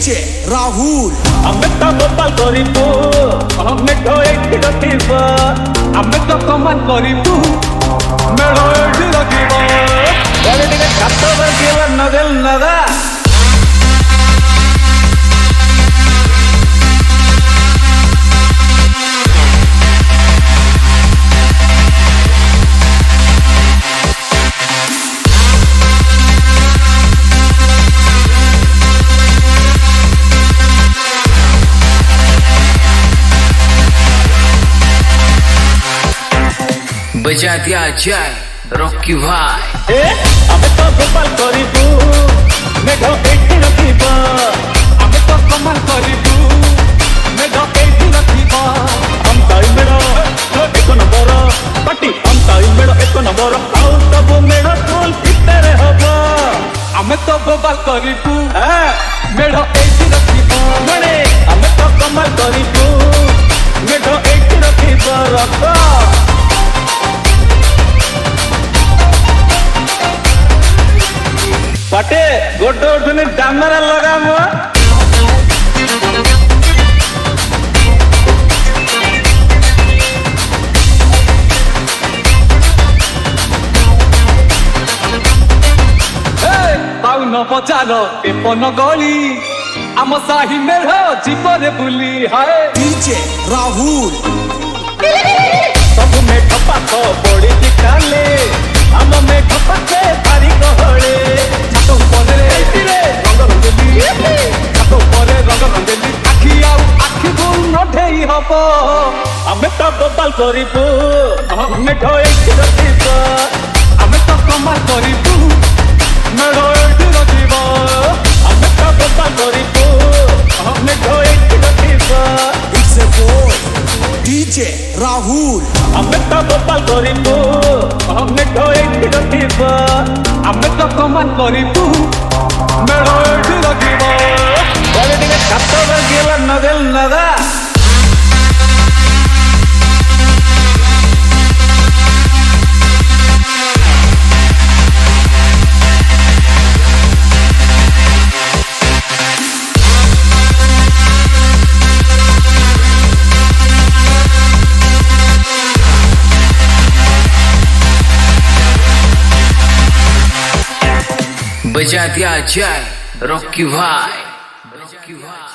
DJ Rahul हमें तो गोपाल करिबू हमें तो एठी रखिबा हमें तो कमान करिबू मेलो एठी रखिबा एरे टिके कातो बगिला नगल नगा बजा दिया जाए रॉकी भाई हमें तो गोपाल करिबू मेलो एठी रखिबा हमें तो कमान करिबू मेलो एठी रखिबा हम ताई मेलो एक नंबर पार्टी हम ताई मेलो एक नंबर आउ सब मेलो फुल भीतर हबो हमें तो गोपाल करिबू मेलो एठी रखिबा मने हमें तो कमान करिबू मेलो एठी रखिबा रखो पटे गोटे दिन डामरा लगाम पाउन पचार तेपन गली आम साही मेढ़ जीवन बुली हाय डीजे राहुल सब मेघ पाख पड़ी काले आम मेघ पाखे भारी गहले छात उपरे रंग रंगेली छात उपरे रंग रंगेली आखि आउ आखि भूल नढेई हब आमे तो गोपाल करिबू मेढ एठी रखिबा आमे तो कमाल करिबू मेढ एठी रखिबा आमे तो गोपाल करिबू मेढ एठी रखिबा it's a boy DJ Rahul हमें तो गोपाल करिबू हमें तो एठी रखिबा हमें तो कमान करिबू मेलो एठी रखिबा एरे टिके कातो बगिला नगल नगा बजा दिया जाए रॉकी भाई।